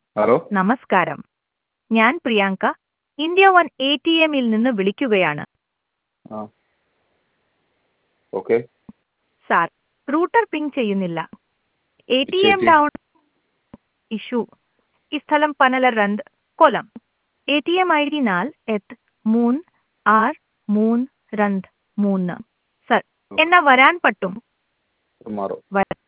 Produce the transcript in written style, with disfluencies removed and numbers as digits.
Hello. നമസ്കാരം. ഞാൻ Priyanka India one ATMിൽ നിന്ന് വിളിക്കുകയാണ്. ആ, ഓക്കെ. സാർ, റൂട്ടർ പിങ് ചെയ്യുന്നില്ല. ATM ഇച്ചേറ്റി. Down issue. ഈ സ്ഥലം പനലറന്ത്, കൊല്ലം. ATM ID 4-3-6-3-2-3. സർ, എന്നാ വരാൻ പറ്റും? ടുമാറോ.